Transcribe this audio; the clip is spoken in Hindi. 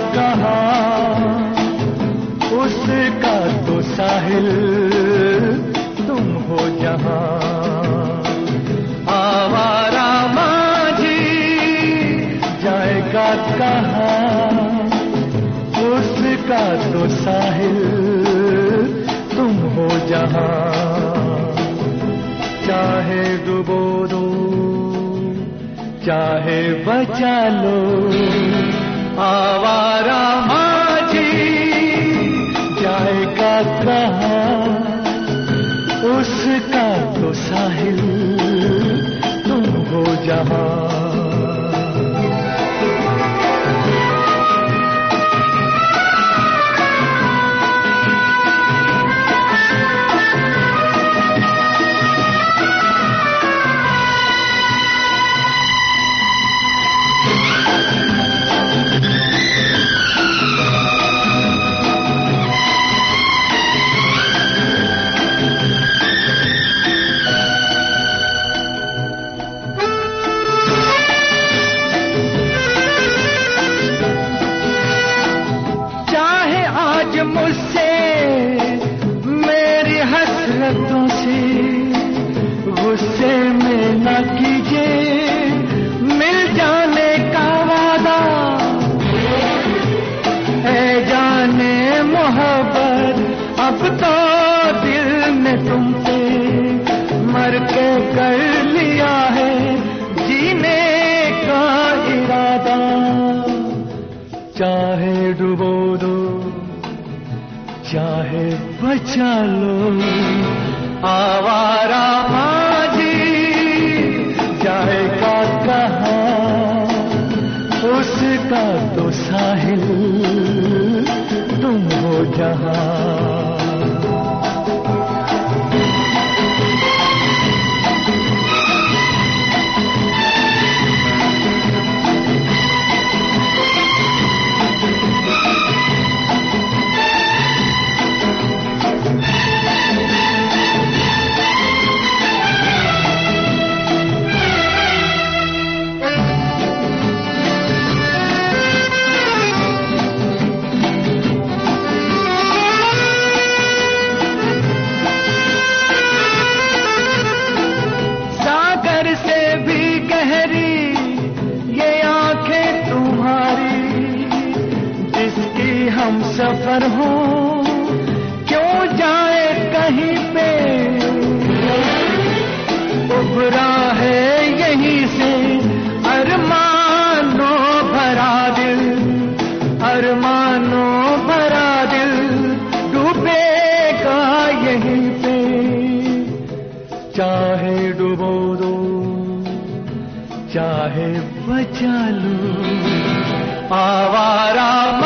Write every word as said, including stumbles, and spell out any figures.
कहाँ, उसका तो साहिल तुम हो जहाँ। आवारा माझी जाएगा कहाँ, उसका तो साहिल तुम हो जहाँ। चाहे डुबो दो चाहे बचा लो, आवारा माझी जाएगा कहाँ, उसका तो साहिल तुम हो जहाँ। मुझसे मेरी हसरतों से गुस्से में न कीजिए, मिल जाने का वादा है जाने मोहब्बत, अब तो दिल ने तुमसे मर के कर लिया है जीने का इरादा। चाहे डुबो दो चाहे बचा लो, आवारा माझी जाएगा कहाँ, उसका तो साहिल तुम हो जहाँ। से भी गहरी ये आंखें तुम्हारी, जिसकी हम सफर हो क्यों जाए कहीं पे, उभरा है यहीं से अरमानों भरा दिल, अरमानों भरा दिल डूबेगा यहीं पे। चाहे डुबो दो चाहे बचा लो, आवारा